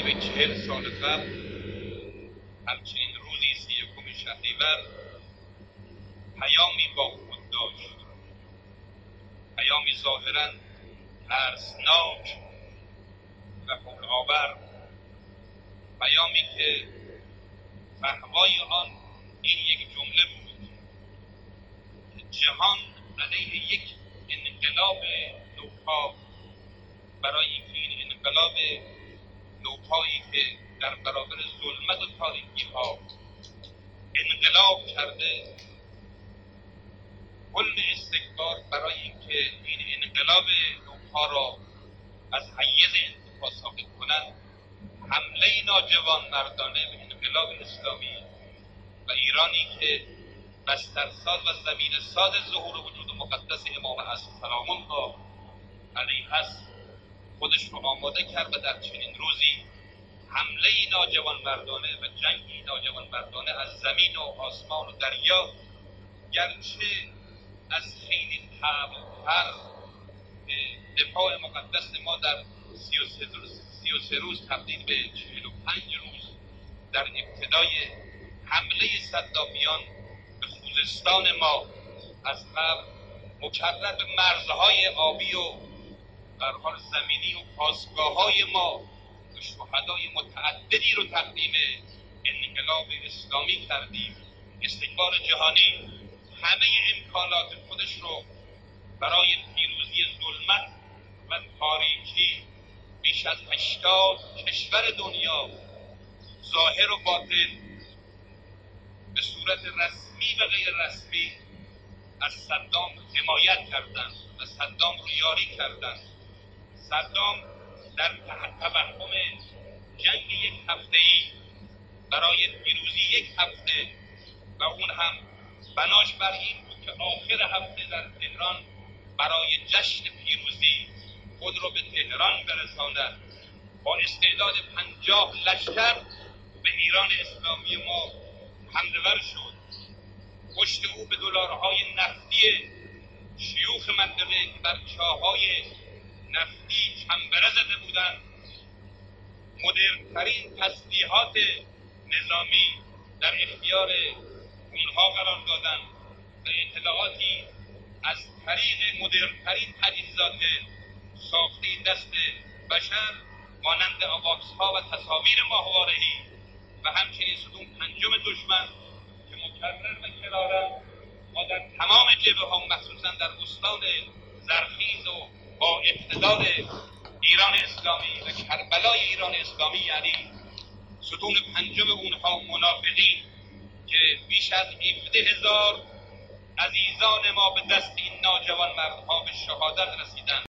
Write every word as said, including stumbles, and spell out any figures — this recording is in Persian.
به چهل سال قبل همچنین روزی سی یکم شهریور پیامی با خود داشت، پیامی ظاهراً ترسناک و هول‌آور، پیامی که فحوای آن این یک جمله بود که جهان علیه یک انقلاب نوپا، برای اینکه این انقلاب نوپایی که در برابر ظلمت و تاریکی ها انقلاب کرده، کل استکبار برای اینکه این انقلاب نوپا را از حیز انتفاع ساقط کنند، حمله ناجوان مردانه به انقلاب اسلامی و ایرانی که بسترساز و زمین ساز ظهور وجود مقدس امام عصر سلام الله علیه است، خودش رو آماده کرد و در چنین روزی حمله ناجوان مردانه و جنگی ناجوان مردانه از زمین و آسمان و دریا، گرچه از خیلی طبع‌تر به دفاع مقدس ما در سی و سه روز, سی و سه روز تبدیل به چهل و پنج روز در ابتدای حمله صدامیان به خوزستان ما از قبل مکرر به مرزهای آبی و در حال زمینی و پاسگاه‌های ما و شهدای متعددی رو تقدیم انقلاب اسلامی کردیم. استکبار جهانی همه امکانات خودش رو برای پیروزی ظلمت و تاریکی بیش از هشتاد کشور دنیا ظاهر و باطن به صورت رسمی و غیر رسمی از صدام حمایت کردند و صدام رو یاری کردند. صدام در تحت توهم جنگ یک هفته‌ای برای پیروزی یک هفته و اون هم بناش بر این بود که آخر هفته در تهران برای جشن پیروزی خود رو به تهران برساند، با استعداد پنجاه لشکر به ایران اسلامی ما حمله ور شد. پشت او به دلارهای نفتی شیوخ منطقه که بر چاهای نفتی چنبره زده بودند، مدرن‌ترین تسلیحات نظامی در اختیار اونها قرار دادن و اطلاعاتی از طریق مدرن‌ترین تجهیزات ساخته دست بشر مانند آواکس ها و تصاویر ماهواره‌ای و همچنین ستون پنجم دشمن که مکرر و کرارا ما در تمام جبهه ها مخصوصا در استان زرخیز و با اقتدار ایران اسلامی و کربلای ایران اسلامی، یعنی ستون پنجم اونها منافقین که بیش از هفده هزار عزیزان ما به دست این ناجوان مردها به شهادت رسیدند.